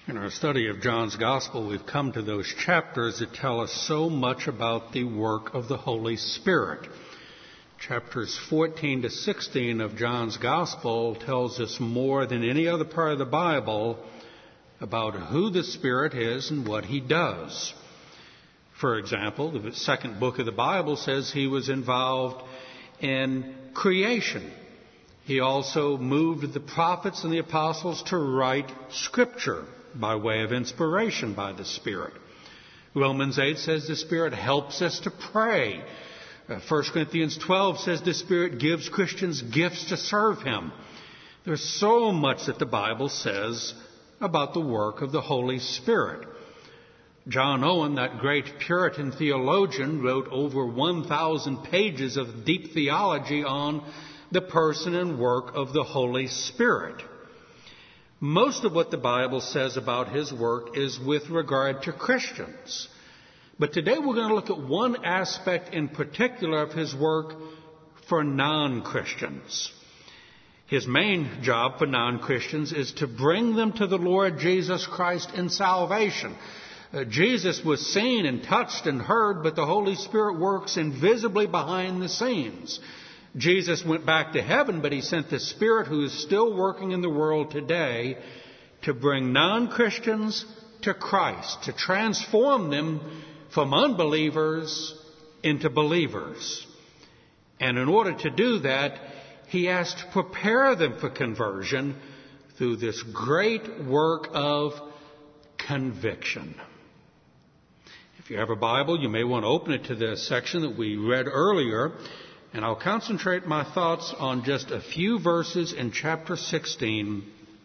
In our study of John's Gospel, we've come to those chapters that tell us so much about the work of the Holy Spirit. Chapters 14 to 16 of John's Gospel tells us more than any other part of the Bible about who the Spirit is and what He does. For example, the second book of the Bible says He was involved in creation. He also moved the prophets and the apostles to write Scripture by way of inspiration by the Spirit. Romans 8 says the Spirit helps us to pray. 1 Corinthians 12 says the Spirit gives Christians gifts to serve Him. There's so much that the Bible says about the work of the Holy Spirit. John Owen, that great Puritan theologian, wrote over 1,000 pages of deep theology on the person and work of the Holy Spirit. Most of what the Bible says about His work is with regard to Christians. But today we're going to look at one aspect in particular of His work for non-Christians. His main job for non-Christians is to bring them to the Lord Jesus Christ in salvation. Jesus was seen and touched and heard, but the Holy Spirit works invisibly behind the scenes. Jesus went back to heaven, but He sent the Spirit who is still working in the world today to bring non-Christians to Christ, to transform them from unbelievers into believers. And in order to do that, He has to prepare them for conversion through this great work of conviction. If you have a Bible, you may want to open it to the section that we read earlier. And I'll concentrate my thoughts on just a few verses in chapter 16,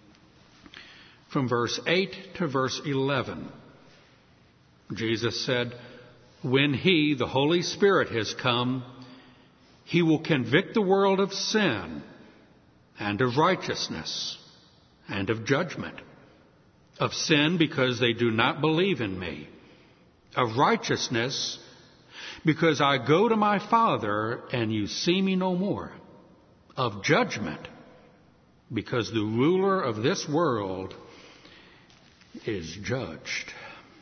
from verse 8 to verse 11. Jesus said, "When He, the Holy Spirit, has come, He will convict the world of sin and of righteousness and of judgment. Of sin, because they do not believe in Me. Of righteousness, because I go to My Father and you see Me no more. Of judgment, because the ruler of this world is judged."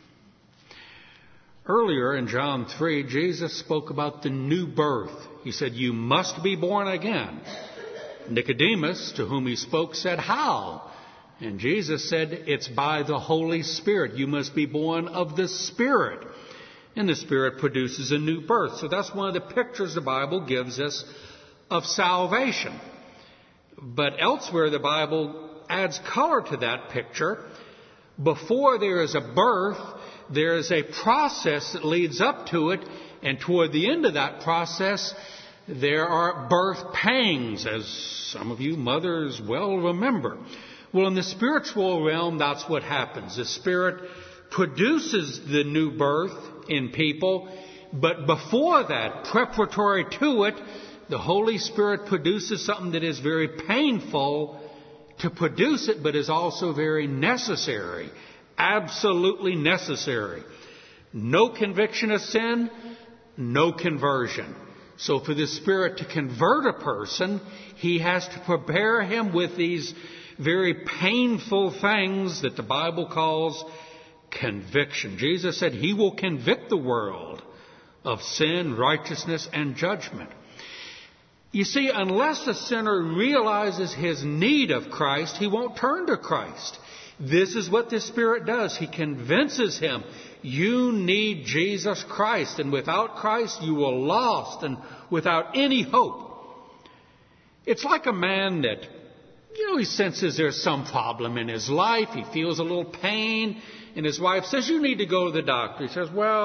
Earlier in John 3, Jesus spoke about the new birth. He said, "You must be born again." Nicodemus, to whom He spoke, said, "How?" And Jesus said, "It's by the Holy Spirit. You must be born of the Spirit. And the Spirit produces a new birth." So that's one of the pictures the Bible gives us of salvation. But elsewhere, the Bible adds color to that picture. Before there is a birth, there is a process that leads up to it. And toward the end of that process, there are birth pangs, as some of you mothers well remember. Well, in the spiritual realm, that's what happens. The Spirit produces the new birth in people, but before that, preparatory to it, the Holy Spirit produces something that is very painful to produce it, but is also very necessary, absolutely necessary. No conviction of sin, no conversion. So for the Spirit to convert a person, He has to prepare him with these very painful things that the Bible calls conviction. Jesus said He will convict the world of sin, righteousness, and judgment. You see, unless a sinner realizes his need of Christ, he won't turn to Christ. This is what the Spirit does. He convinces him, you need Jesus Christ, and without Christ you are lost and without any hope. It's like a man that, he senses there's some problem in his life. He feels a little pain. And his wife says, you need to go to the doctor. He says,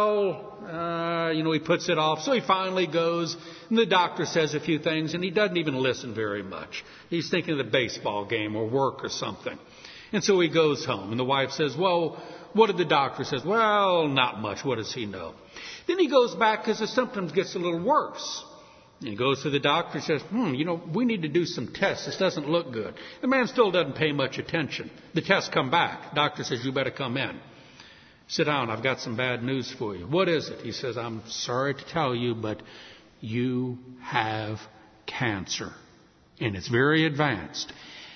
he puts it off. So he finally goes. And the doctor says a few things. And he doesn't even listen very much. He's thinking of the baseball game or work or something. And so he goes home. And the wife says, well, what did the doctor say? Well, not much. What does he know? Then he goes back because the symptoms gets a little worse. And he goes to the doctor and says, we need to do some tests. This doesn't look good. The man still doesn't pay much attention. The tests come back. Doctor says, you better come in. Sit down. I've got some bad news for you. What is it? He says, I'm sorry to tell you, but you have cancer. And it's very advanced.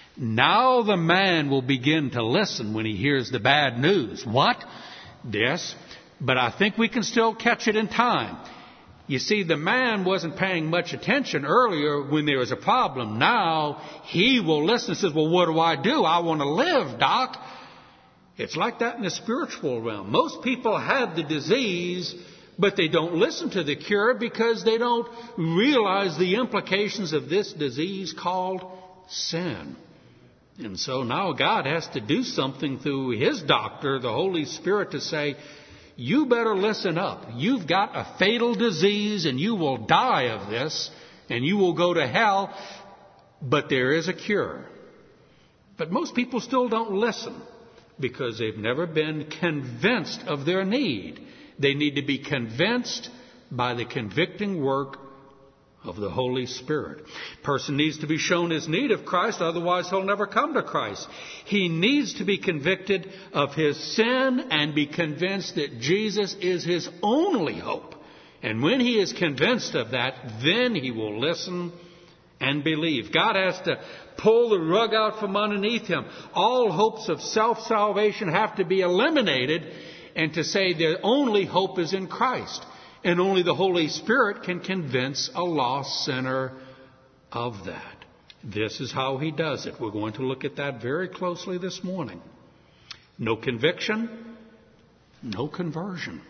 Now the man will begin to listen when he hears the bad news. What? Yes, but I think we can still catch it in time. You see, the man wasn't paying much attention earlier when there was a problem. Now he will listen and says, well, what do? I want to live, Doc. It's like that in the spiritual realm. Most people have the disease, but they don't listen to the cure because they don't realize the implications of this disease called sin. And so now God has to do something through His doctor, the Holy Spirit, to say, you better listen up. You've got a fatal disease and you will die of this and you will go to hell, but there is a cure. But most people still don't listen because they've never been convinced of their need. They need to be convinced by the convicting work of the Holy Spirit. A person needs to be shown his need of Christ, otherwise he'll never come to Christ. He needs to be convicted of his sin and be convinced that Jesus is his only hope. And when he is convinced of that, then he will listen and believe. God has to pull the rug out from underneath him. All hopes of self-salvation have to be eliminated, and to say their only hope is in Christ. And only the Holy Spirit can convince a lost sinner of that. This is how He does it. We're going to look at that very closely this morning. No conviction, no conversion.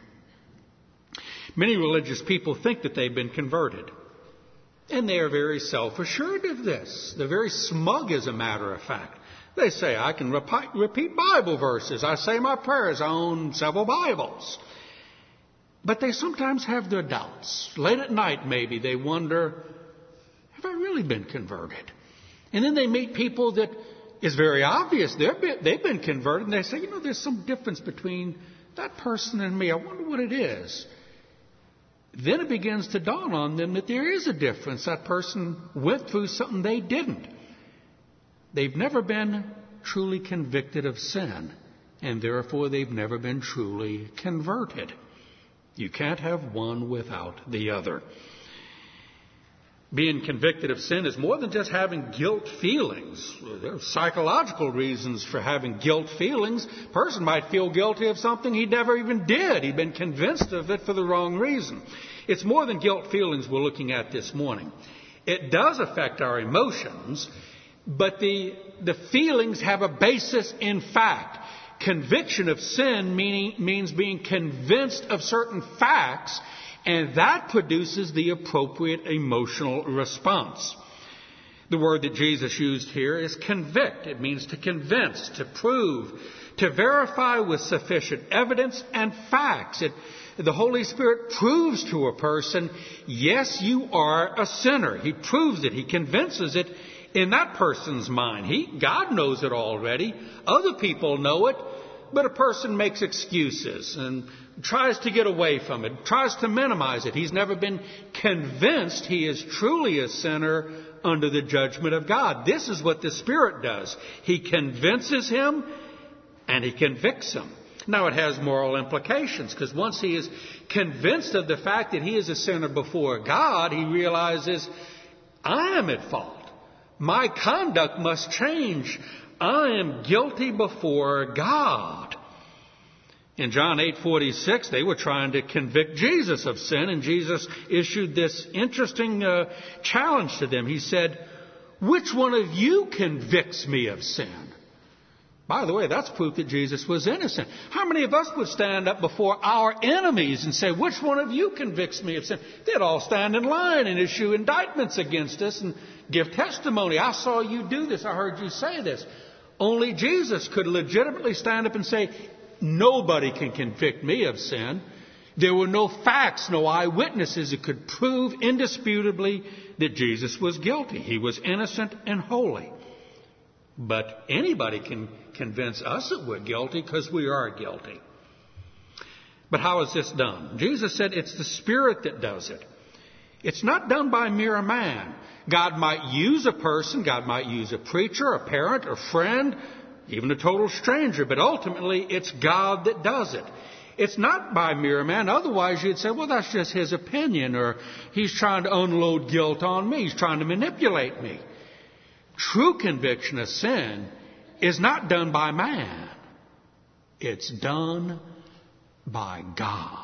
Many religious people think that they've been converted. And they are very self-assured of this. They're very smug, as a matter of fact. They say, I can repeat Bible verses. I say my prayers. I own several Bibles. But they sometimes have their doubts. Late at night, maybe, they wonder, have I really been converted? And then they meet people that is very obvious they've been converted, and they say, there's some difference between that person and me. I wonder what it is. Then it begins to dawn on them that there is a difference. That person went through something they didn't. They've never been truly convicted of sin, and therefore they've never been truly converted. You can't have one without the other. Being convicted of sin is more than just having guilt feelings. There are psychological reasons for having guilt feelings. A person might feel guilty of something he never even did. He'd been convinced of it for the wrong reason. It's more than guilt feelings we're looking at this morning. It does affect our emotions, but the feelings have a basis in fact. Conviction of sin means being convinced of certain facts, and that produces the appropriate emotional response. The word that Jesus used here is convict. It means to convince, to prove, to verify with sufficient evidence and facts. The Holy Spirit proves to a person, yes, you are a sinner. He proves it. He convinces it in that person's mind. God knows it already. Other people know it. But a person makes excuses and tries to get away from it, tries to minimize it. He's never been convinced he is truly a sinner under the judgment of God. This is what the Spirit does. He convinces him and He convicts him. Now it has moral implications, because once he is convinced of the fact that he is a sinner before God, he realizes, I am at fault. My conduct must change. I am guilty before God. In John 8:46, they were trying to convict Jesus of sin, and Jesus issued this interesting challenge to them. He said, which one of you convicts me of sin? By the way, that's proof that Jesus was innocent. How many of us would stand up before our enemies and say, which one of you convicts me of sin? They'd all stand in line and issue indictments against us and give testimony. I saw you do this. I heard you say this. Only Jesus could legitimately stand up and say, nobody can convict me of sin. There were no facts, no eyewitnesses that could prove indisputably that Jesus was guilty. He was innocent and holy. But anybody can convince us that we're guilty because we are guilty. But how is this done? Jesus said it's the Spirit that does it. It's not done by mere man. God might use a person, God might use a preacher, a parent, a friend, even a total stranger, but ultimately it's God that does it. It's not by mere man. Otherwise you'd say, well, that's just his opinion, or he's trying to unload guilt on me. He's trying to manipulate me. True conviction of sin is not done by man. It's done by God.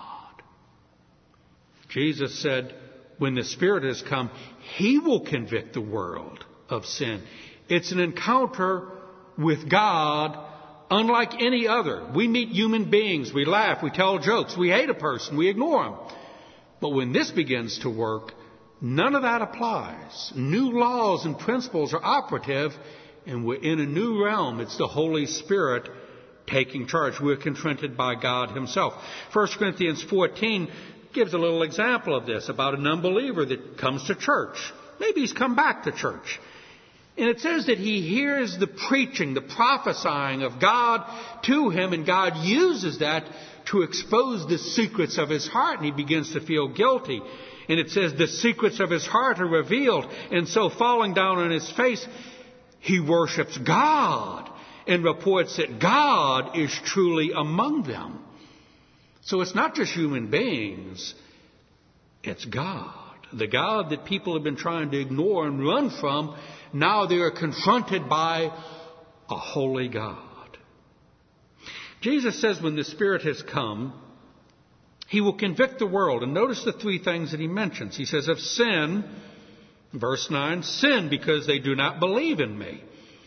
Jesus said, when the Spirit has come, He will convict the world of sin. It's an encounter with God unlike any other. We meet human beings, we laugh, we tell jokes, we hate a person, we ignore them. But when this begins to work, none of that applies. New laws and principles are operative, and we're in a new realm. It's the Holy Spirit taking charge. We're confronted by God Himself. 1 Corinthians 14 gives a little example of this, about an unbeliever that comes to church. Maybe he's come back to church. And it says that he hears the preaching, the prophesying of God to him, and God uses that to expose the secrets of his heart, and he begins to feel guilty. And it says the secrets of his heart are revealed, and so falling down on his face, he worships God and reports that God is truly among them. So it's not just human beings, it's God. The God that people have been trying to ignore and run from, now they are confronted by a holy God. Jesus says when the Spirit has come, He will convict the world. And notice the three things that He mentions. He says of sin, verse 9, sin because they do not believe in me.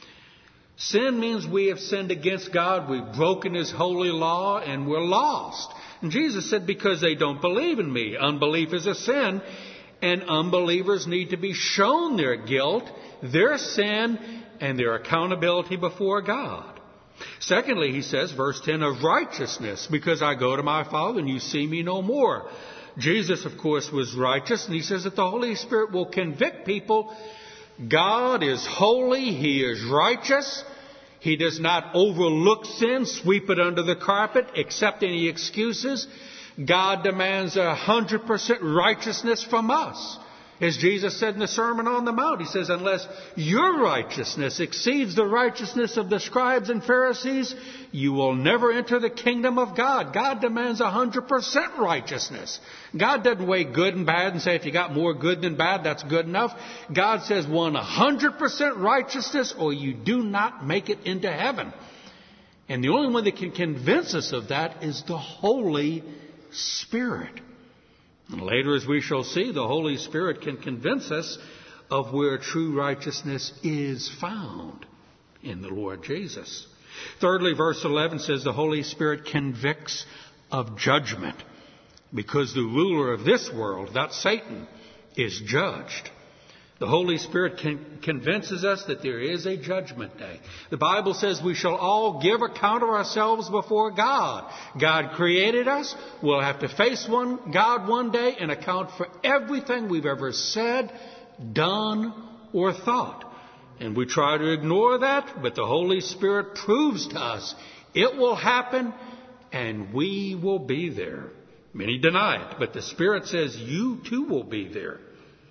Sin means we have sinned against God, we've broken His holy law, and we're lost. And Jesus said because they don't believe in me. Unbelief is a sin, and unbelievers need to be shown their guilt, their sin, and their accountability before God. Secondly, He says, verse 10, of righteousness, because I go to my Father and you see me no more. Jesus, of course, was righteous, and He says that the Holy Spirit will convict people. God is holy. He is righteous. He does not overlook sin, sweep it under the carpet, accept any excuses. God demands 100% righteousness from us. As Jesus said in the Sermon on the Mount, He says, unless your righteousness exceeds the righteousness of the scribes and Pharisees, you will never enter the kingdom of God. God demands 100% righteousness. God doesn't weigh good and bad and say if you got more good than bad, that's good enough. God says 100% righteousness or you do not make it into heaven. And the only one that can convince us of that is the Holy Spirit. And later, as we shall see, the Holy Spirit can convince us of where true righteousness is found in the Lord Jesus. Thirdly, verse 11 says the Holy Spirit convicts of judgment because the ruler of this world, that's Satan, is judged. The Holy Spirit convinces us that there is a judgment day. The Bible says we shall all give account of ourselves before God. God created us. We'll have to face God one day and account for everything we've ever said, done, or thought. And we try to ignore that, but the Holy Spirit proves to us it will happen and we will be there. Many deny it, but the Spirit says you too will be there.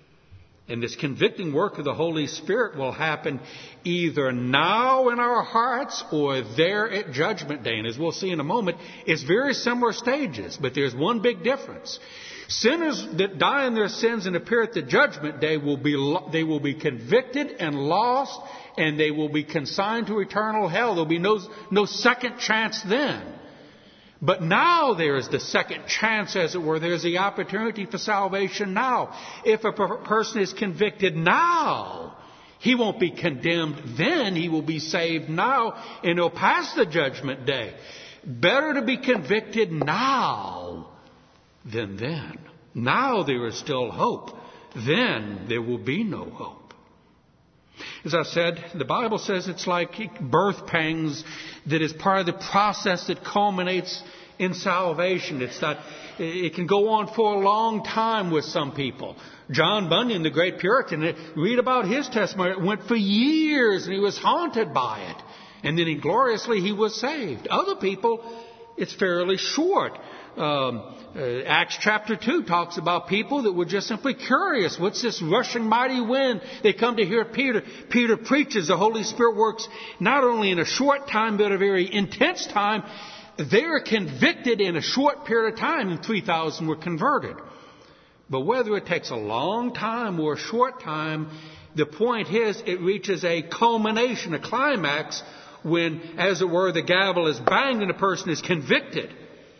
And this convicting work of the Holy Spirit will happen either now in our hearts or there at Judgment Day. And as we'll see in a moment, it's very similar stages, but there's one big difference. Sinners that die in their sins and appear at the Judgment Day will be convicted and lost, and they will be consigned to eternal hell. There'll be no second chance then. But now there is the second chance, as it were. There's the opportunity for salvation now. If a person is convicted now, he won't be condemned then. He will be saved now, and he'll pass the Judgment Day. Better to be convicted now than then. Now there is still hope. Then there will be no hope. As I said, the Bible says it's like birth pangs that is part of the process that culminates in salvation. It can go on for a long time with some people. John Bunyan, the great Puritan, read about his testimony. It went for years and he was haunted by it. And then gloriously he was saved. Other people, it's fairly short. Acts chapter 2 talks about people that were just simply curious. What's this rushing mighty wind? They come to hear Peter. Peter preaches. The Holy Spirit works not only in a short time, but a very intense time. They're convicted in a short period of time, and 3,000 were converted. But whether it takes a long time or a short time, the point is, it reaches a culmination, a climax, when, as it were, the gavel is banged and a person is convicted.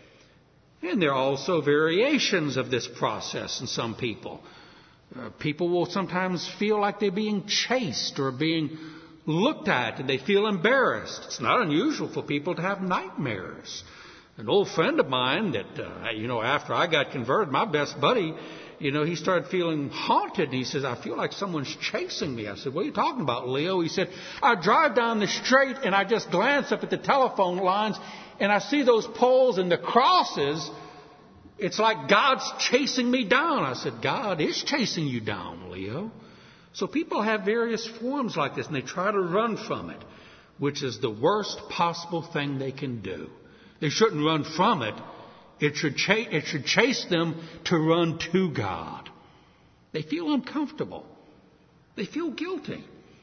And there are also variations of this process in some people. People will sometimes feel like they're being chased or being looked at, and they feel embarrassed. It's not unusual for people to have nightmares. An old friend of mine that, after I got converted, my best buddy, he started feeling haunted. And he says, I feel like someone's chasing me. I said, what are you talking about, Leo? He said, I drive down the street and I just glance up at the telephone lines and I see those poles and the crosses. It's like God's chasing me down. I said, God is chasing you down, Leo. So people have various forms like this and they try to run from it, which is the worst possible thing they can do. They shouldn't run from it. It should chase them to run to God. They feel uncomfortable. They feel guilty.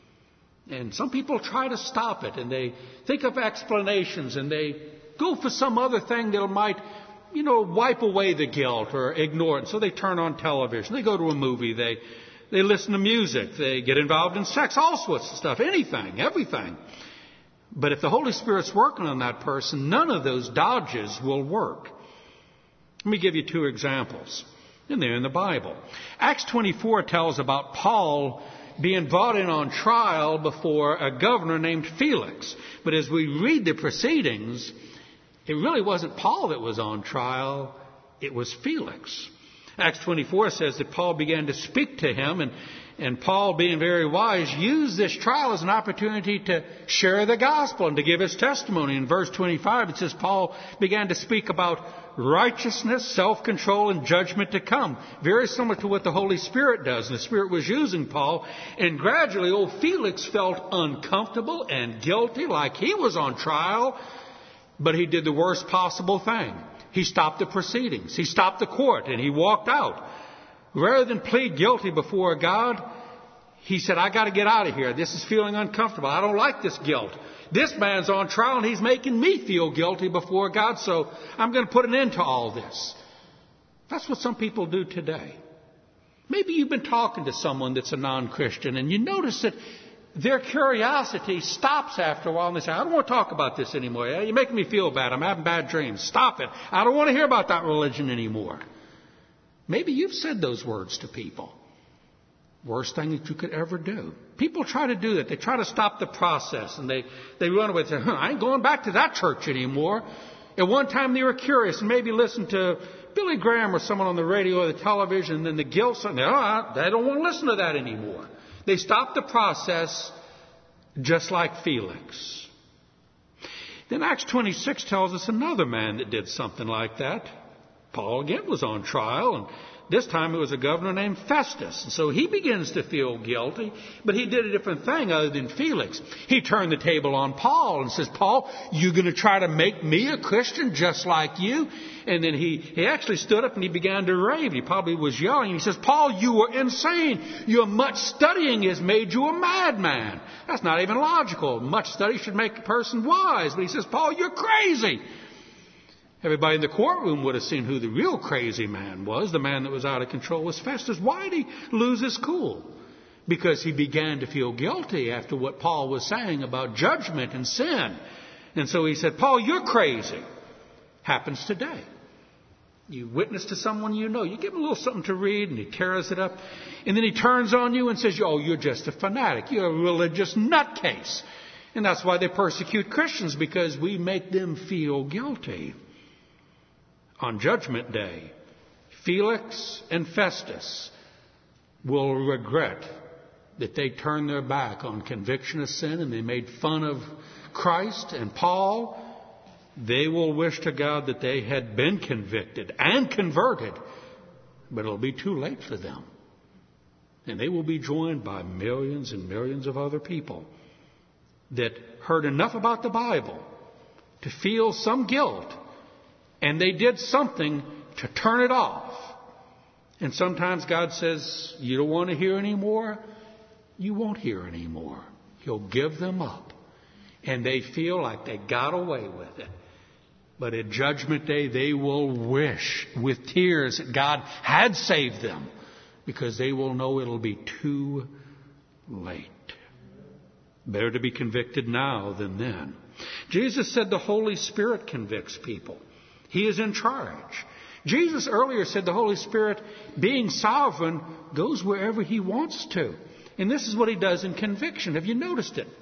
And some people try to stop it, and they think of explanations, and they go for some other thing that might, wipe away the guilt or ignore it. So they turn on television. They go to a movie. They listen to music. They get involved in sex, all sorts of stuff, anything, everything. But if the Holy Spirit's working on that person, none of those dodges will work. Let me give you 2 examples. And they're in the Bible. Acts 24 tells about Paul being brought in on trial before a governor named Felix. But as we read the proceedings, it really wasn't Paul that was on trial. It was Felix. Acts 24 says that Paul began to speak to him, and Paul, being very wise, used this trial as an opportunity to share the gospel and to give his testimony. In verse 25, it says Paul began to speak about righteousness, self-control, and judgment to come. Very similar to what the Holy Spirit does. And the Spirit was using Paul. And gradually, old Felix felt uncomfortable and guilty, like he was on trial. But he did the worst possible thing. He stopped the proceedings. He stopped the court, and he walked out. Rather than plead guilty before God, he said, I got to get out of here. This is feeling uncomfortable. I don't like this guilt. This man's on trial, and he's making me feel guilty before God, so I'm going to put an end to all this. That's what some people do today. Maybe you've been talking to someone that's a non-Christian, and you notice that their curiosity stops after a while, and they say, I don't want to talk about this anymore. You're making me feel bad. I'm having bad dreams. Stop it. I don't want to hear about that religion anymore. Maybe you've said those words to people. Worst thing that you could ever do. People try to do that. They try to stop the process, and they run away and say, I ain't going back to that church anymore. At one time they were curious and maybe listened to Billy Graham or someone on the radio or the television, and then the guilt, they don't want to listen to that anymore. They stopped the process just like Felix. Then Acts 26 tells us another man that did something like that. Paul again was on trial, and this time it was a governor named Festus. And so he begins to feel guilty, but he did a different thing other than Felix. He turned the table on Paul and says, Paul, you going to try to make me a Christian just like you? And then he actually stood up and he began to rave. He probably was yelling. He says, Paul, you are insane. Your much studying has made you a madman. That's not even logical. Much study should make a person wise. But he says, Paul, you're crazy. Everybody in the courtroom would have seen who the real crazy man was. The man that was out of control was Festus. Why did he lose his cool? Because he began to feel guilty after what Paul was saying about judgment and sin. And so he said, Paul, you're crazy. Happens today. You witness to someone you know. You give him a little something to read and he tears it up. And then he turns on you and says, oh, you're just a fanatic. You're a religious nutcase. And that's why they persecute Christians, because we make them feel guilty. On Judgment Day, Felix and Festus will regret that they turned their back on conviction of sin and they made fun of Christ and Paul. They will wish to God that they had been convicted and converted, but it'll be too late for them. And they will be joined by millions and millions of other people that heard enough about the Bible to feel some guilt. And they did something to turn it off. And sometimes God says, you don't want to hear anymore? You won't hear anymore. He'll give them up. And they feel like they got away with it. But at Judgment Day, they will wish with tears that God had saved them. Because they will know it'll be too late. Better to be convicted now than then. Jesus said the Holy Spirit convicts people. He is in charge. Jesus earlier said the Holy Spirit, being sovereign, goes wherever He wants to. And this is what He does in conviction. Have you noticed it?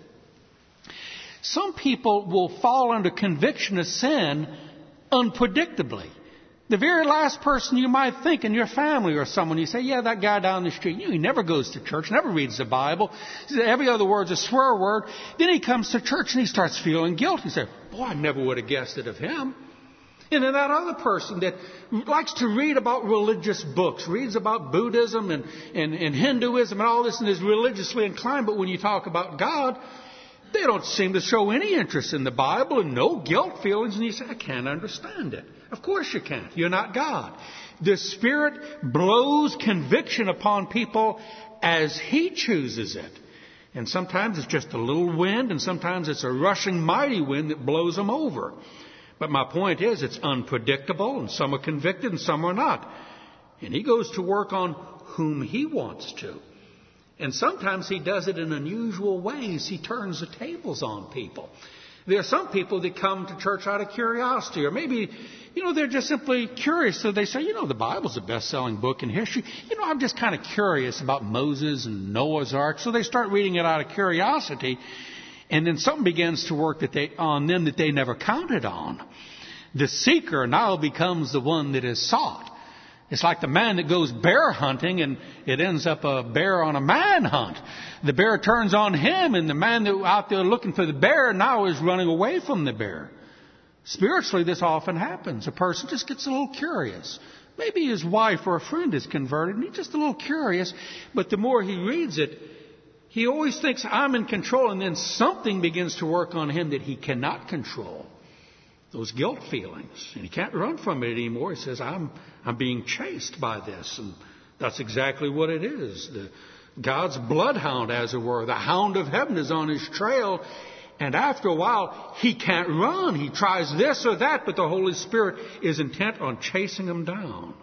Some people will fall under conviction of sin unpredictably. The very last person you might think in your family or someone, you say, yeah, that guy down the street, he never goes to church, never reads the Bible. Every other word's a swear word. Then he comes to church and he starts feeling guilty. He says, boy, I never would have guessed it of him. And then that other person that likes to read about religious books, reads about Buddhism and Hinduism and all this and is religiously inclined, but when you talk about God, they don't seem to show any interest in the Bible and no guilt feelings. And you say, I can't understand it. Of course you can't. You're not God. The Spirit blows conviction upon people as He chooses it. And sometimes it's just a little wind, and sometimes it's a rushing mighty wind that blows them over. But my point is, it's unpredictable, and some are convicted and some are not. And He goes to work on whom He wants to. And sometimes He does it in unusual ways. He turns the tables on people. There are some people that come to church out of curiosity, or maybe, they're just simply curious. So they say, the Bible's the best-selling book in history. I'm just kind of curious about Moses and Noah's Ark. So they start reading it out of curiosity. And then something begins to work on them that they never counted on. The seeker now becomes the one that is sought. It's like the man that goes bear hunting and it ends up a bear on a man hunt. The bear turns on him, and the man that out there looking for the bear now is running away from the bear. Spiritually, this often happens. A person just gets a little curious. Maybe his wife or a friend is converted and he's just a little curious, but the more he reads it, he always thinks, I'm in control, and then something begins to work on him that he cannot control. Those guilt feelings. And he can't run from it anymore. He says, I'm being chased by this. And that's exactly what it is. God's bloodhound, as it were. The hound of heaven is on his trail. And after a while, he can't run. He tries this or that, but the Holy Spirit is intent on chasing him down.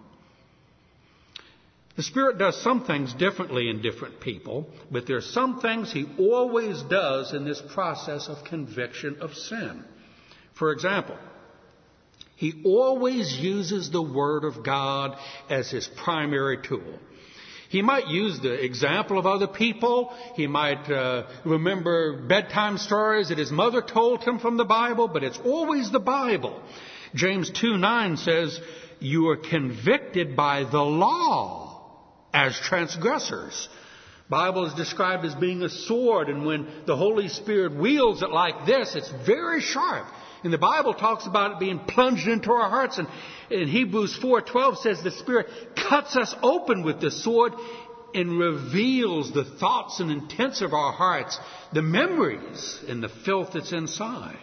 The Spirit does some things differently in different people, but there are some things He always does in this process of conviction of sin. For example, He always uses the Word of God as His primary tool. He might use the example of other people. He might remember bedtime stories that his mother told him from the Bible, but it's always the Bible. James 2:9 says, you are convicted by the law as transgressors. Bible is described as being a sword, and when the Holy Spirit wields it like this, it's very sharp. And the Bible talks about it being plunged into our hearts. And in Hebrews 4:12 says the Spirit cuts us open with the sword and reveals the thoughts and intents of our hearts, the memories and the filth that's inside.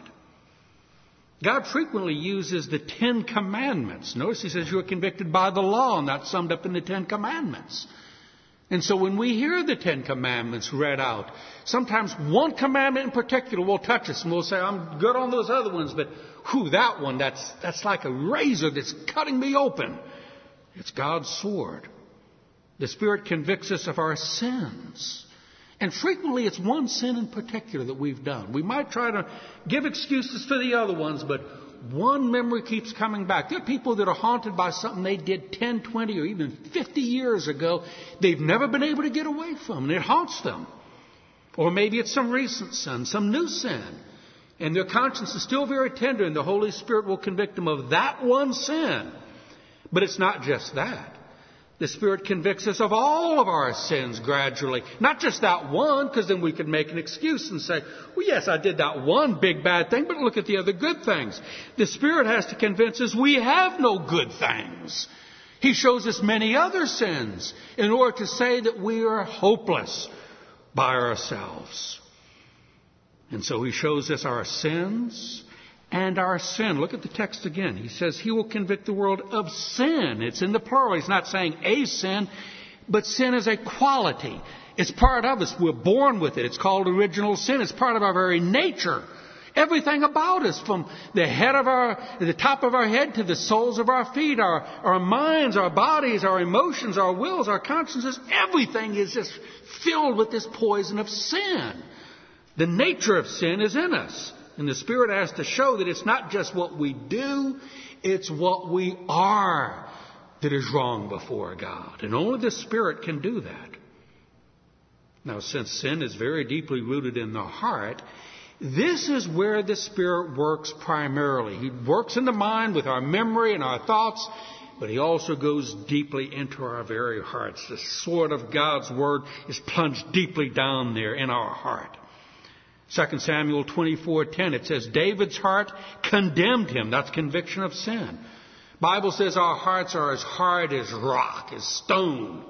God frequently uses the 10 Commandments. Notice He says you are convicted by the law, and that's summed up in the 10 Commandments. And so when we hear the 10 Commandments read out, sometimes one commandment in particular will touch us, and we'll say, I'm good on those other ones, but that one, that's like a razor that's cutting me open. It's God's sword. The Spirit convicts us of our sins. And frequently it's one sin in particular that we've done. We might try to give excuses for the other ones, but one memory keeps coming back. There are people that are haunted by something they did 10, 20, or even 50 years ago they've never been able to get away from, and it haunts them. Or maybe it's some recent sin, some new sin, and their conscience is still very tender, and the Holy Spirit will convict them of that one sin. But it's not just that. The Spirit convicts us of all of our sins gradually. Not just that one, because then we could make an excuse and say, well, yes, I did that one big bad thing, but look at the other good things. The Spirit has to convince us we have no good things. He shows us many other sins in order to say that we are hopeless by ourselves. And so He shows us our sins and our sin. Look at the text again. He says He will convict the world of sin. It's in the plural. He's not saying a sin, but sin is a quality. It's part of us. We're born with it. It's called original sin. It's part of our very nature. Everything about us, from the top of our head to the soles of our feet, our minds, our bodies, our emotions, our wills, our consciences, everything is just filled with this poison of sin. The nature of sin is in us. And the Spirit has to show that it's not just what we do, it's what we are that is wrong before God. And only the Spirit can do that. Now, since sin is very deeply rooted in the heart, this is where the Spirit works primarily. He works in the mind with our memory and our thoughts, but He also goes deeply into our very hearts. The sword of God's Word is plunged deeply down there in our heart. 2 Samuel 24:10, it says, David's heart condemned him. That's conviction of sin. Bible says our hearts are as hard as rock, as stone.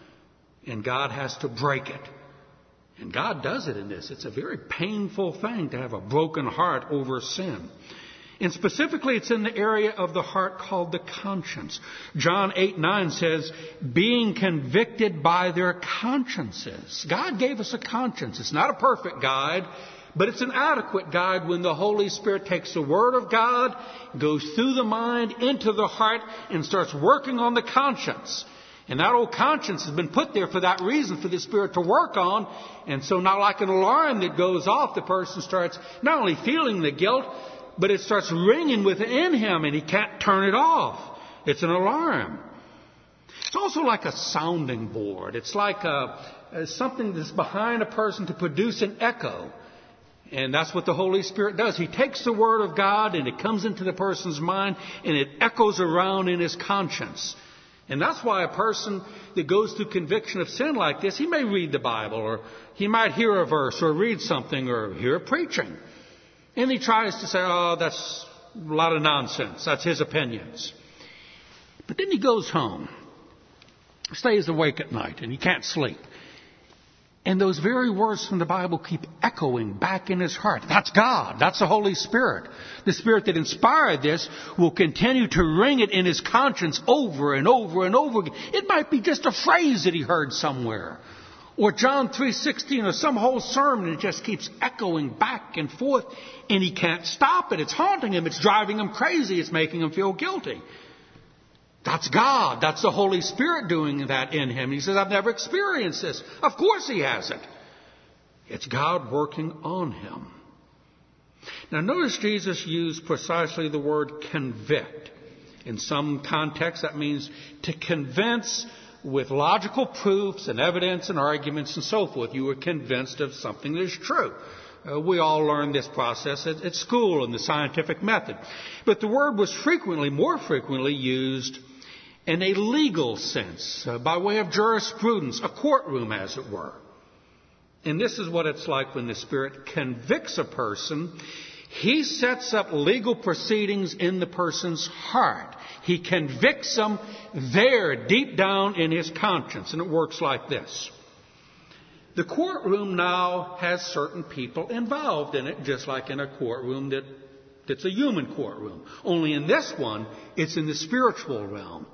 And God has to break it. And God does it in this. It's a very painful thing to have a broken heart over sin. And specifically, it's in the area of the heart called the conscience. John 8:9 says, being convicted by their consciences. God gave us a conscience. It's not a perfect guide, but it's an adequate guide when the Holy Spirit takes the Word of God, goes through the mind, into the heart, and starts working on the conscience. And that old conscience has been put there for that reason, for the Spirit to work on. And so now, like an alarm that goes off, the person starts not only feeling the guilt, but it starts ringing within him and he can't turn it off. It's an alarm. It's also like a sounding board. It's like something that's behind a person to produce an echo. And that's what the Holy Spirit does. He takes the Word of God and it comes into the person's mind and it echoes around in his conscience. And that's why a person that goes through conviction of sin like this, he may read the Bible, or he might hear a verse or read something or hear preaching. And he tries to say, oh, that's a lot of nonsense. That's his opinions. But then he goes home, stays awake at night, and he can't sleep. And those very words from the Bible keep echoing back in his heart. That's God. That's the Holy Spirit. The Spirit that inspired this will continue to ring it in his conscience over and over and over again. It might be just a phrase that he heard somewhere. Or John 3:16 or some whole sermon. It just keeps echoing back and forth. And he can't stop it. It's haunting him. It's driving him crazy. It's making him feel guilty. That's God. That's the Holy Spirit doing that in him. He says, I've never experienced this. Of course he hasn't. It's God working on him. Now notice Jesus used precisely the word convict. In some contexts that means to convince with logical proofs and evidence and arguments and so forth. You were convinced of something that is true. We all learned this process at school in the scientific method. But the word was more frequently used in a legal sense, by way of jurisprudence, a courtroom as it were. And this is what it's like when the Spirit convicts a person. He sets up legal proceedings in the person's heart. He convicts them there, deep down in his conscience. And it works like this. The courtroom now has certain people involved in it, just like in a courtroom that's a human courtroom. Only in this one, it's in the spiritual realm.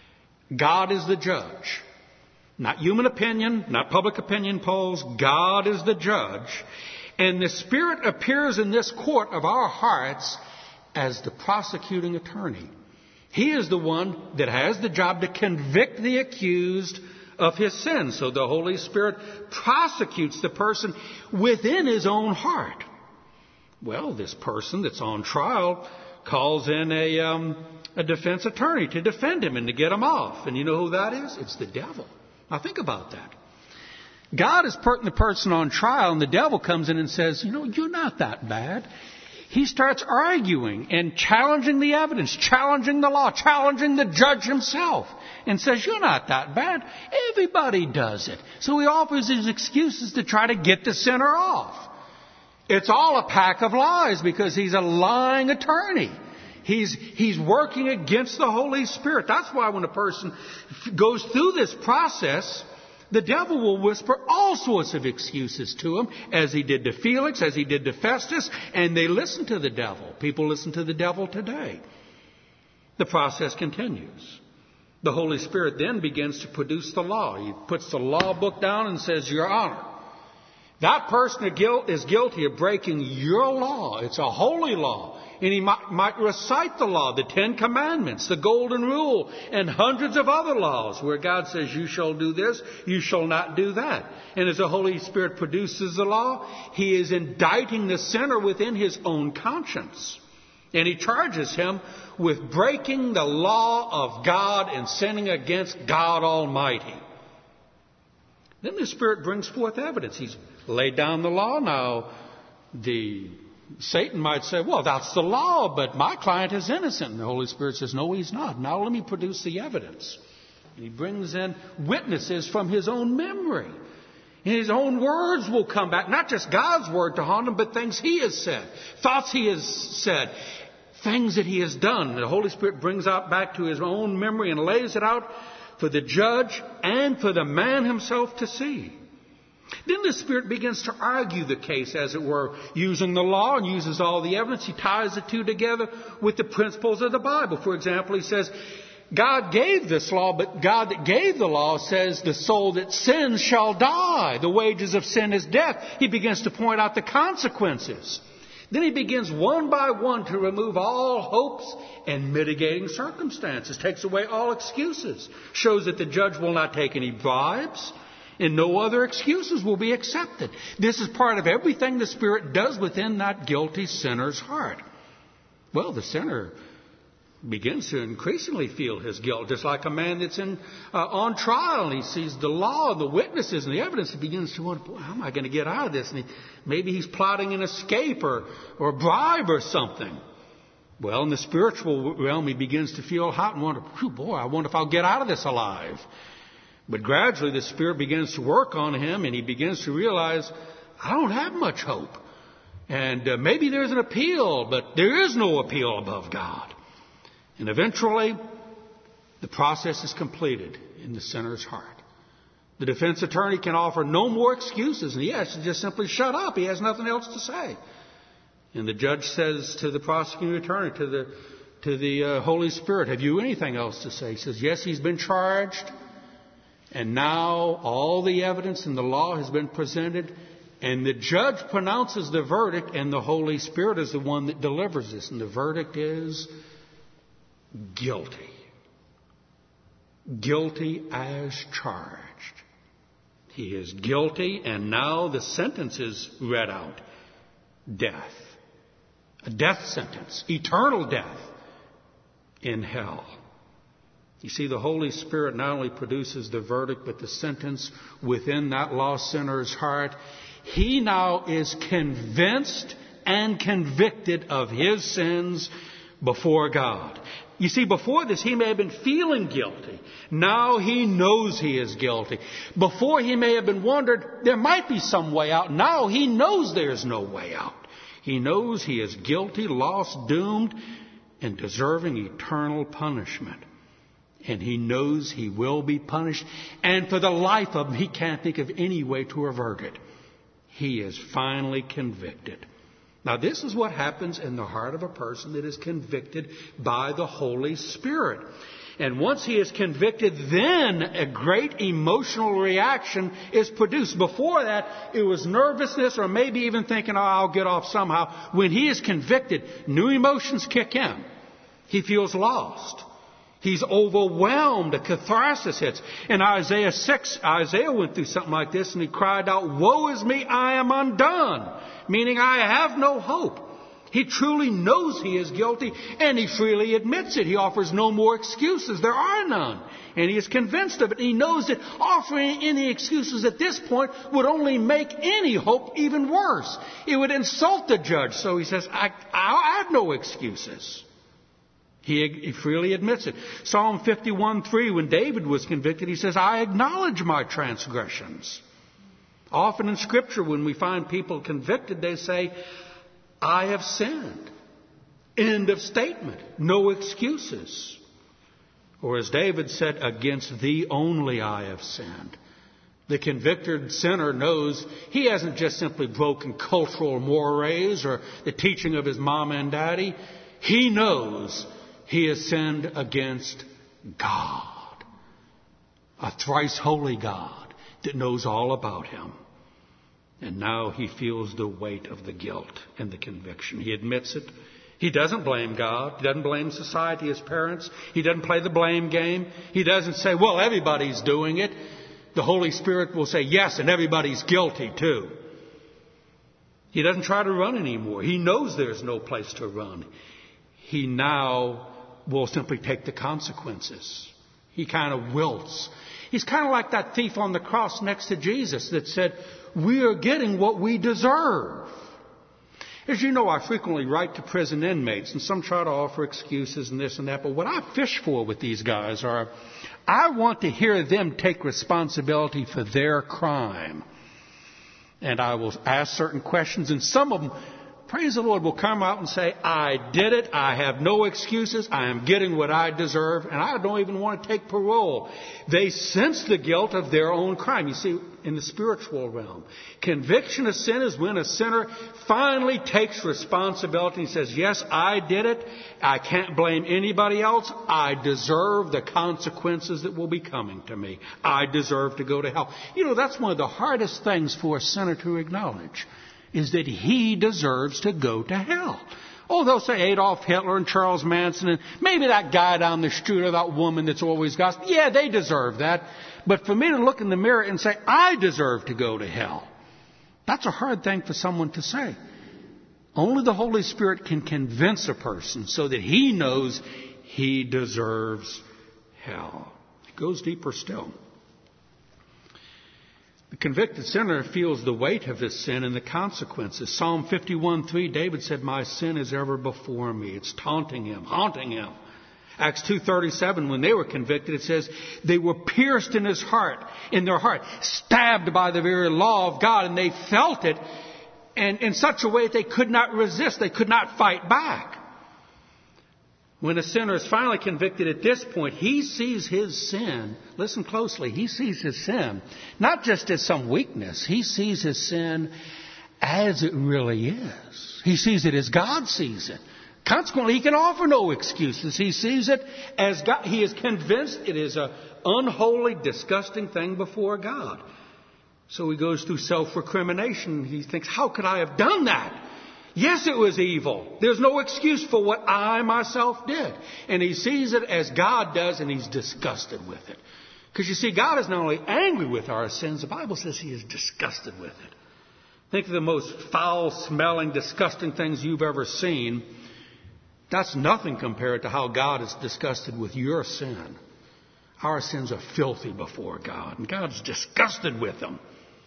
God is the judge. Not human opinion, not public opinion polls. God is the judge. And the Spirit appears in this court of our hearts as the prosecuting attorney. He is the one that has the job to convict the accused of his sin. So the Holy Spirit prosecutes the person within his own heart. Well, this person that's on trial calls in a defense attorney to defend him and to get him off. And you know who that is? It's the devil. Now think about that. God is putting the person on trial and the devil comes in and says, you're not that bad. He starts arguing and challenging the evidence, challenging the law, challenging the judge himself, and says, you're not that bad. Everybody does it. So he offers his excuses to try to get the sinner off. It's all a pack of lies because he's a lying attorney. He's working against the Holy Spirit. That's why when a person goes through this process, the devil will whisper all sorts of excuses to him, as he did to Felix, as he did to Festus, and they listen to the devil. People listen to the devil today. The process continues. The Holy Spirit then begins to produce the law. He puts the law book down and says, Your Honor, That person is guilty of breaking your law. It's a holy law. And he might recite the law, the 10 Commandments, the Golden Rule, and hundreds of other laws where God says, you shall do this, you shall not do that. And as the Holy Spirit produces the law, He is indicting the sinner within his own conscience. And He charges him with breaking the law of God and sinning against God Almighty. Then the Spirit brings forth evidence. He's laid down the law. Now, Satan might say, well, that's the law, but my client is innocent. And the Holy Spirit says, no, he's not. Now let me produce the evidence. And He brings in witnesses from his own memory. And his own words will come back. Not just God's word to haunt him, but things he has said, thoughts he has said, things that he has done. The Holy Spirit brings out back to his own memory and lays it out for the judge and for the man himself to see. Then the Spirit begins to argue the case, as it were, using the law and uses all the evidence. He ties the two together with the principles of the Bible. For example, he says, God gave this law, but God that gave the law says the soul that sins shall die. The wages of sin is death. He begins to point out the consequences. Then he begins one by one to remove all hopes and mitigating circumstances. Takes away all excuses. Shows that the judge will not take any bribes. And no other excuses will be accepted. This is part of everything the Spirit does within that guilty sinner's heart. Well, the sinner begins to increasingly feel his guilt, just like a man that's on trial and he sees the law and the witnesses and the evidence. He begins to wonder, how am I going to get out of this? And maybe he's plotting an escape or a bribe or something. Well, in the spiritual realm, he begins to feel hot and wonder, I wonder if I'll get out of this alive. But gradually the Spirit begins to work on him and he begins to realize, I don't have much hope. And maybe there's an appeal, but there is no appeal above God. And eventually the process is completed in the sinner's heart. The defense attorney can offer no more excuses and he has to just simply shut up. He has nothing else to say. And the judge says to the prosecuting attorney, to the Holy Spirit, have you anything else to say? He says, yes, he's been charged. And now all the evidence in the law has been presented, and the judge pronounces the verdict, and the Holy Spirit is the one that delivers this. And the verdict is guilty. Guilty as charged. He is guilty, and now the sentence is read out. Death. A death sentence. Eternal death in hell. You see, the Holy Spirit not only produces the verdict, but the sentence within that lost sinner's heart. He now is convinced and convicted of his sins before God. You see, before this, he may have been feeling guilty. Now he knows he is guilty. Before he may have been wondered, there might be some way out. Now he knows there's no way out. He knows he is guilty, lost, doomed, and deserving eternal punishment. And he knows he will be punished. And for the life of him, he can't think of any way to avert it. He is finally convicted. Now, this is what happens in the heart of a person that is convicted by the Holy Spirit. And once he is convicted, then a great emotional reaction is produced. Before that, it was nervousness or maybe even thinking, I'll get off somehow. When he is convicted, new emotions kick in. He feels lost. He's overwhelmed. A catharsis hits. In Isaiah 6, Isaiah went through something like this and he cried out, woe is me, I am undone. Meaning I have no hope. He truly knows he is guilty and he freely admits it. He offers no more excuses. There are none. And he is convinced of it. He knows that offering any excuses at this point would only make any hope even worse. It would insult the judge. So he says, I have no excuses. He freely admits it. Psalm 51:3, when David was convicted, he says, I acknowledge my transgressions. Often in Scripture, when we find people convicted, they say, I have sinned. End of statement. No excuses. Or as David said, against thee only I have sinned. The convicted sinner knows he hasn't just simply broken cultural mores or the teaching of his mom and daddy. He knows he has sinned against God, a thrice holy God that knows all about him. And now he feels the weight of the guilt and the conviction. He admits it. He doesn't blame God. He doesn't blame society, his parents. He doesn't play the blame game. He doesn't say, well, everybody's doing it. The Holy Spirit will say, yes, and everybody's guilty too. He doesn't try to run anymore. He knows there's no place to run. He now will simply take the consequences. He kind of wilts. He's kind of like that thief on the cross next to Jesus that said, we are getting what we deserve. As you know, I frequently write to prison inmates, and some try to offer excuses and this and that, but what I fish for with these guys are, I want to hear them take responsibility for their crime. And I will ask certain questions, and some of them, praise the Lord, will come out and say, I did it, I have no excuses, I am getting what I deserve, and I don't even want to take parole. They sense the guilt of their own crime. You see, in the spiritual realm, conviction of sin is when a sinner finally takes responsibility and says, yes, I did it, I can't blame anybody else, I deserve the consequences that will be coming to me. I deserve to go to hell. You know, that's one of the hardest things for a sinner to acknowledge, is that he deserves to go to hell. Oh, they'll say Adolf Hitler and Charles Manson and maybe that guy down the street or that woman that's always gossiping. Yeah, they deserve that. But for me to look in the mirror and say, I deserve to go to hell, that's a hard thing for someone to say. Only the Holy Spirit can convince a person so that he knows he deserves hell. It goes deeper still. The convicted sinner feels the weight of his sin and the consequences. Psalm 51:3, David said, my sin is ever before me. It's taunting him, haunting him. Acts 2:37, when they were convicted, it says, they were pierced in their heart, stabbed by the very law of God, and they felt it, and in such a way that they could not resist, they could not fight back. When a sinner is finally convicted at this point, he sees his sin, listen closely, he sees his sin not just as some weakness, he sees his sin as it really is. He sees it as God sees it. Consequently, he can offer no excuses. He sees it as God. He is convinced it is an unholy, disgusting thing before God. So he goes through self-recrimination. He thinks, how could I have done that? Yes, it was evil. There's no excuse for what I myself did. And he sees it as God does, and he's disgusted with it. Because you see, God is not only angry with our sins, the Bible says he is disgusted with it. Think of the most foul-smelling, disgusting things you've ever seen. That's nothing compared to how God is disgusted with your sin. Our sins are filthy before God, and God's disgusted with them.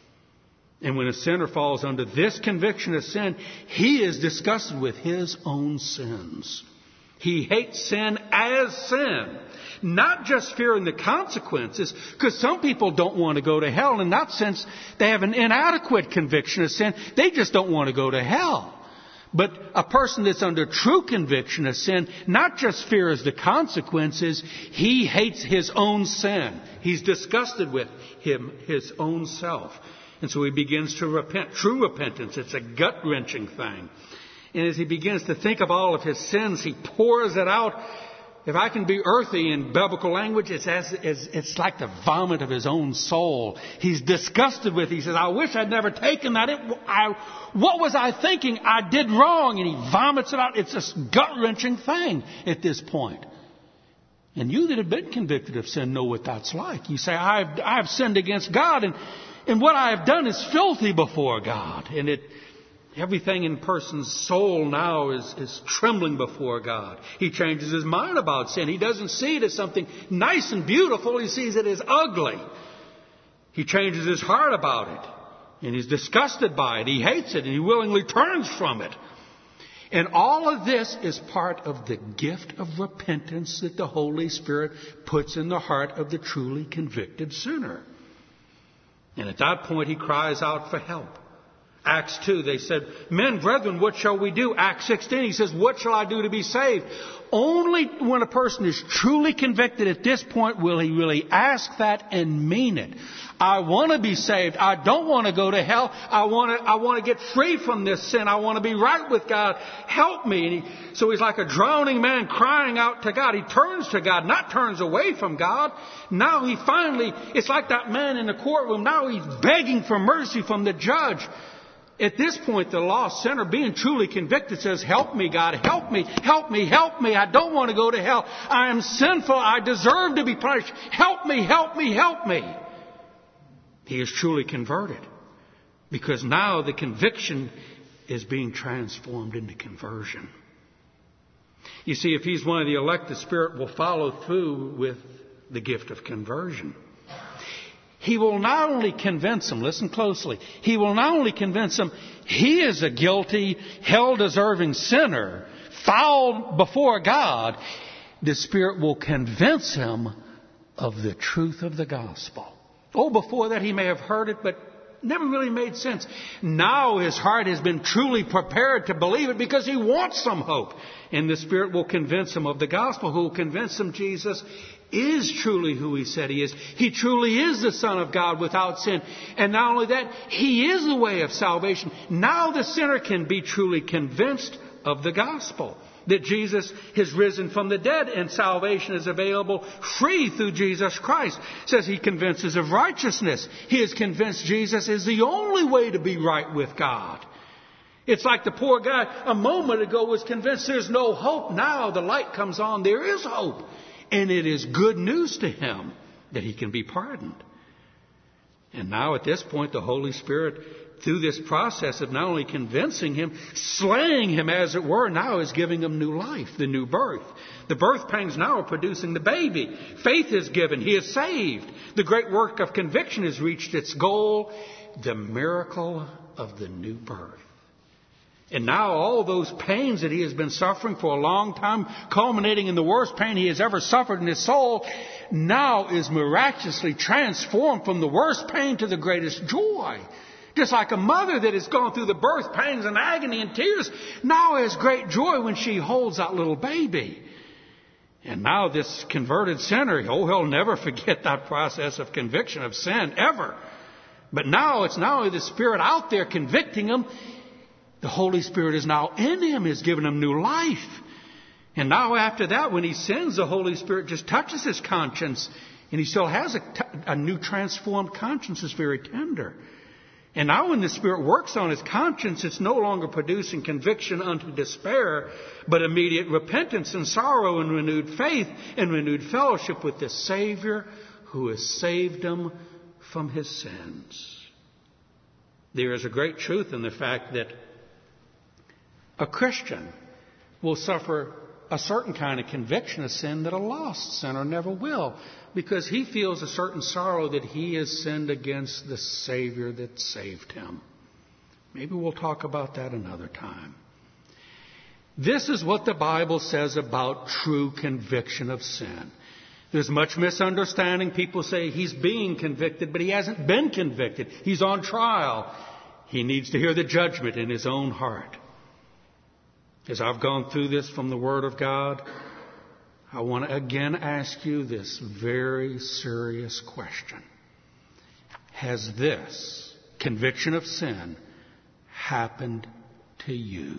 And when a sinner falls under this conviction of sin, he is disgusted with his own sins. He hates sin as sin, not just fearing the consequences, because some people don't want to go to hell. In that sense, they have an inadequate conviction of sin. They just don't want to go to hell. But a person that's under true conviction of sin not just fears the consequences, he hates his own sin. He's disgusted with his own self. And so he begins to repent. True repentance, it's a gut-wrenching thing. And as he begins to think of all of his sins, he pours it out. If I can be earthy in biblical language, it's like the vomit of his own soul. He's disgusted with it. He says, I wish I'd never taken that. What was I thinking? I did wrong. And he vomits it out. It's a gut-wrenching thing at this point. And you that have been convicted of sin know what that's like. You say, I have sinned against God, and what I have done is filthy before God. And everything in a person's soul now is trembling before God. He changes his mind about sin. He doesn't see it as something nice and beautiful. He sees it as ugly. He changes his heart about it. And he's disgusted by it. He hates it, and he willingly turns from it. And all of this is part of the gift of repentance that the Holy Spirit puts in the heart of the truly convicted sinner. And at that point, he cries out for help. Acts 2, they said, "Men, brethren, what shall we do?" Acts 16, he says, "What shall I do to be saved?" Only when a person is truly convicted at this point will he really ask that and mean it. I want to be saved. I don't want to go to hell. I want to get free from this sin. I want to be right with God. Help me. So he's like a drowning man crying out to God. He turns to God, not turns away from God. Now he finally, it's like that man in the courtroom. Now he's begging for mercy from the judge. At this point, the lost sinner, being truly convicted, says, "Help me, God, help me, help me, help me. I don't want to go to hell. I am sinful. I deserve to be punished. Help me, help me, help me." He is truly converted because now the conviction is being transformed into conversion. You see, if he's one of the elect, the Spirit will follow through with the gift of conversion. He will not only convince him, listen closely, he will not only convince him he is a guilty, hell-deserving sinner, foul before God, the Spirit will convince him of the truth of the gospel. Oh, before that he may have heard it, but never really made sense. Now his heart has been truly prepared to believe it because he wants some hope. And the Spirit will convince him of the gospel, who will convince him Jesus is truly who he said he is. He truly is the Son of God without sin. And not only that, he is the way of salvation. Now the sinner can be truly convinced of the gospel, that Jesus has risen from the dead and salvation is available free through Jesus Christ. It says he convinces of righteousness. He is convinced Jesus is the only way to be right with God. It's like the poor guy a moment ago was convinced there's no hope. Now the light comes on. There is hope. And it is good news to him that he can be pardoned. And now at this point, the Holy Spirit, through this process of not only convincing him, slaying him as it were, now is giving him new life, the new birth. The birth pangs now are producing the baby. Faith is given. He is saved. The great work of conviction has reached its goal, the miracle of the new birth. And now all those pains that he has been suffering for a long time, culminating in the worst pain he has ever suffered in his soul, now is miraculously transformed from the worst pain to the greatest joy. Just like a mother that has gone through the birth pains and agony and tears, now has great joy when she holds that little baby. And now this converted sinner, he'll never forget that process of conviction of sin, ever. But now it's not only the Spirit out there convicting him, the Holy Spirit is now in him, has given him new life. And now after that, when he sins, the Holy Spirit just touches his conscience. And he still has a new transformed conscience. It's very tender. And now when the Spirit works on his conscience, it's no longer producing conviction unto despair, but immediate repentance and sorrow and renewed faith and renewed fellowship with the Savior who has saved him from his sins. There is a great truth in the fact that a Christian will suffer a certain kind of conviction of sin that a lost sinner never will, because he feels a certain sorrow that he has sinned against the Savior that saved him. Maybe we'll talk about that another time. This is what the Bible says about true conviction of sin. There's much misunderstanding. People say he's being convicted, but he hasn't been convicted. He's on trial. He needs to hear the judgment in his own heart. As I've gone through this from the Word of God, I want to again ask you this very serious question. Has this conviction of sin happened to you?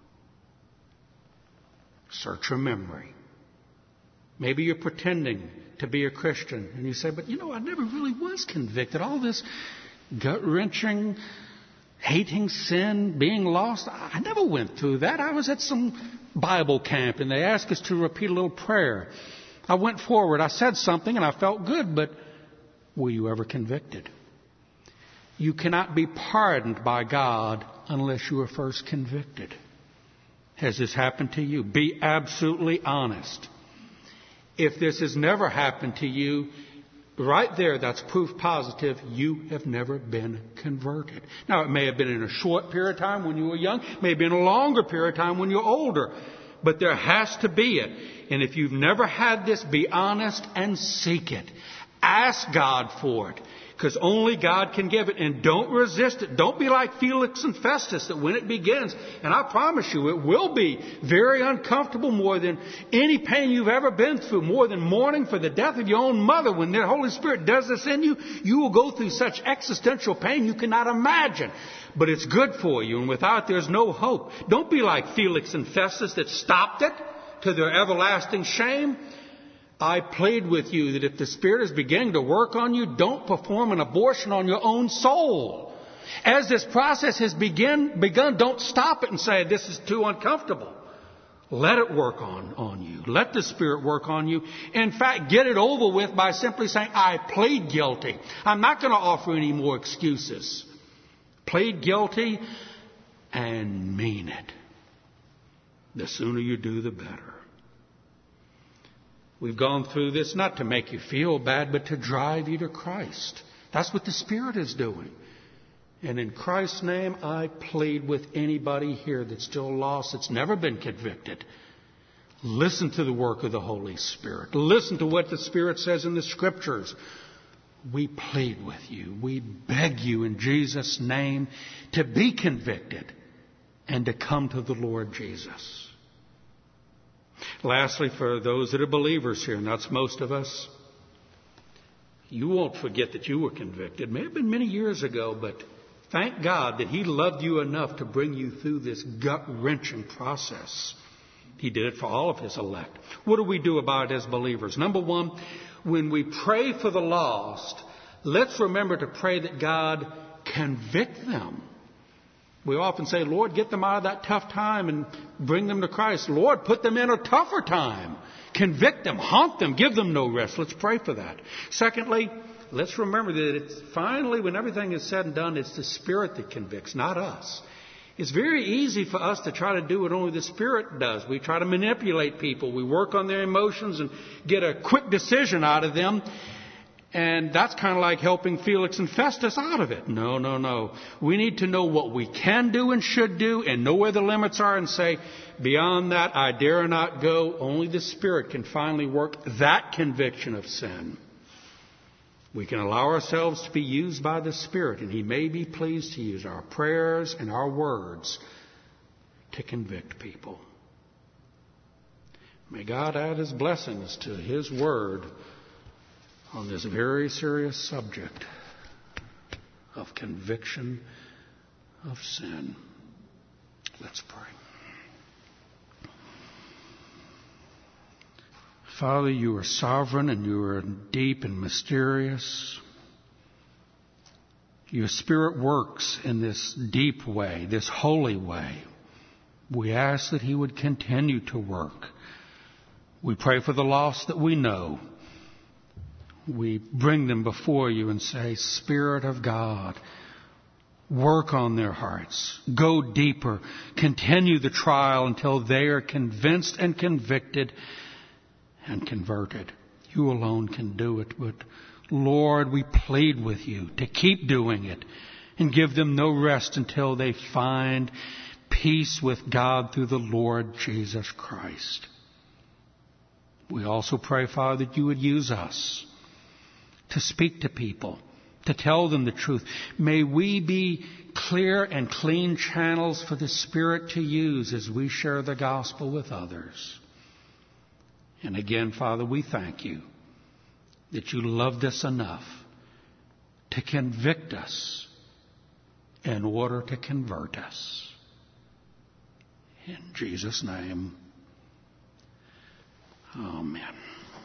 Search your memory. Maybe you're pretending to be a Christian and you say, but I never really was convicted. All this gut-wrenching, hating sin, being lost, I never went through that. I was at some Bible camp and they asked us to repeat a little prayer. I went forward. I said something and I felt good, but were you ever convicted? You cannot be pardoned by God unless you are first convicted. Has this happened to you? Be absolutely honest. If this has never happened to you, right there, that's proof positive you have never been converted. Now, it may have been in a short period of time when you were young, may have been a longer period of time when you're older, but there has to be it. And if you've never had this, be honest and seek it. Ask God for it. Because only God can give it. And don't resist it. Don't be like Felix and Festus, that when it begins, and I promise you it will be very uncomfortable, more than any pain you've ever been through, more than mourning for the death of your own mother. When the Holy Spirit does this in you, you will go through such existential pain you cannot imagine. But it's good for you, and without there's no hope. Don't be like Felix and Festus that stopped it to their everlasting shame. I plead with you that if the Spirit is beginning to work on you, don't perform an abortion on your own soul. As this process has begun, don't stop it and say, this is too uncomfortable. Let it work on you. Let the Spirit work on you. In fact, get it over with by simply saying, I plead guilty. I'm not going to offer any more excuses. Plead guilty and mean it. The sooner you do, the better. We've gone through this not to make you feel bad, but to drive you to Christ. That's what the Spirit is doing. And in Christ's name, I plead with anybody here that's still lost, that's never been convicted. Listen to the work of the Holy Spirit. Listen to what the Spirit says in the Scriptures. We plead with you. We beg you in Jesus' name to be convicted and to come to the Lord Jesus. Lastly, for those that are believers here, and that's most of us, you won't forget that you were convicted. It may have been many years ago, but thank God that He loved you enough to bring you through this gut-wrenching process. He did it for all of His elect. What do we do about it as believers? Number one, when we pray for the lost, let's remember to pray that God convict them. We often say, Lord, get them out of that tough time and bring them to Christ. Lord, put them in a tougher time. Convict them, haunt them, give them no rest. Let's pray for that. Secondly, let's remember that it's finally, when everything is said and done, it's the Spirit that convicts, not us. It's very easy for us to try to do what only the Spirit does. We try to manipulate people. We work on their emotions and get a quick decision out of them. And that's kind of like helping Felix and Festus out of it. No. We need to know what we can do and should do and know where the limits are and say, beyond that, I dare not go. Only the Spirit can finally work that conviction of sin. We can allow ourselves to be used by the Spirit, and He may be pleased to use our prayers and our words to convict people. May God add His blessings to His Word on this very serious subject of conviction of sin. Let's pray. Father, you are sovereign and you are deep and mysterious. Your Spirit works in this deep way, this holy way. We ask that He would continue to work. We pray for the lost that we know. We bring them before you and say, Spirit of God, work on their hearts. Go deeper. Continue the trial until they are convinced and convicted and converted. You alone can do it. But Lord, we plead with you to keep doing it and give them no rest until they find peace with God through the Lord Jesus Christ. We also pray, Father, that you would use us to speak to people, to tell them the truth. May we be clear and clean channels for the Spirit to use as we share the gospel with others. And again, Father, we thank you that you loved us enough to convict us in order to convert us. In Jesus' name, amen.